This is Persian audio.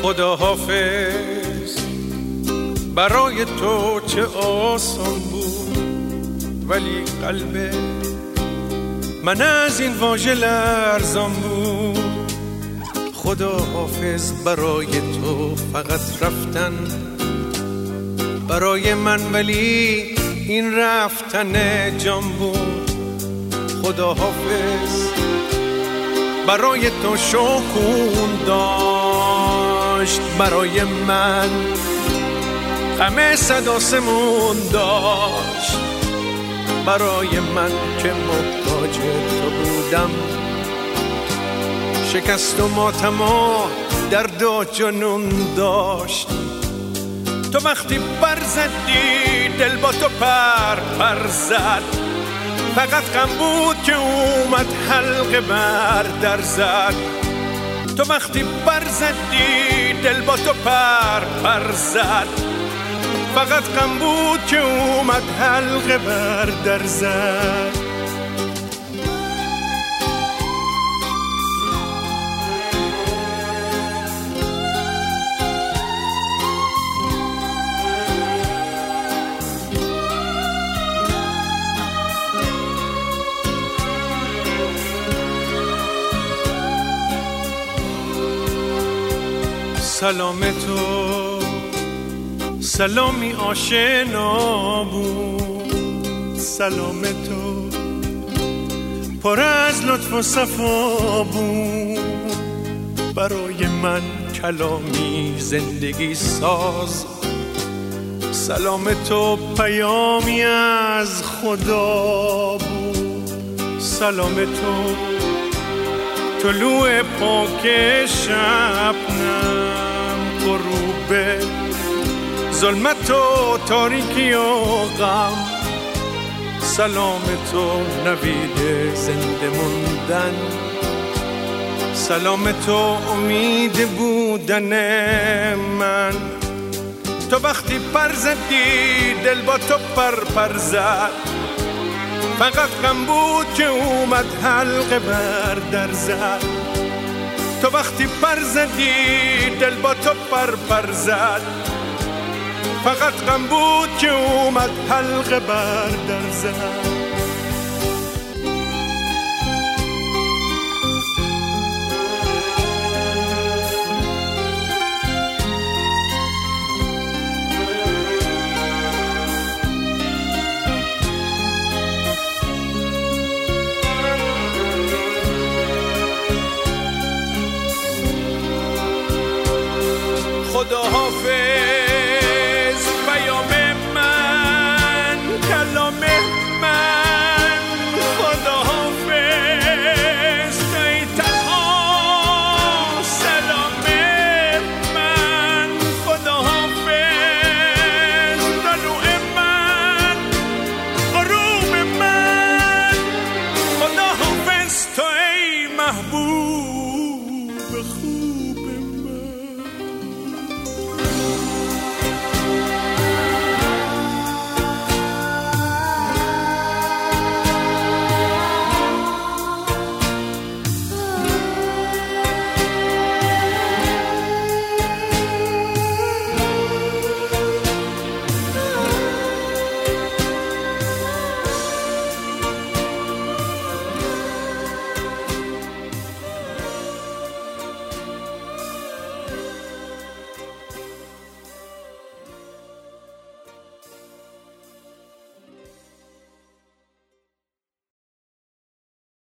خدا حافظ برای تو چه آسان بود، ولی قلب من از این واژه لرزان بود. خدا حافظ برای تو فقط رفتن برای من، ولی این رفتن جان بود. خدا حافظ برای تو شکون داشت، برای من غم صد آسمون داشت. برای من که محتاج تو بودم، شکست و ماتم و درد و جنون داشت. تو وقتی پر زدی دل با تو پر زد، فقط غم بود که اومد حلقه بر در زد. تو وقتی پر زدی دل با تو پر زد، فقط غم بود که اومد حلقه بر در زد. سلام تو سلامی آشنا بود، سلام تو پر از لطف و صفا بود. برای من کلامی زندگی ساز، سلام تو پیامی از خدا بود. سلام تو طلوع پاک شبنم، غروب ظلمت و تاریکی و غم. سلام تو نوید زنده موندن، سلام تو امید بودن من. تو وقتی پر زدی دل با تو پر زد، فقط غم بود که اومد حلقه بر در زد. تو وقتی پر زدی دل با تو پر زد، فقط غم بود که اومد حلقه بر در زد.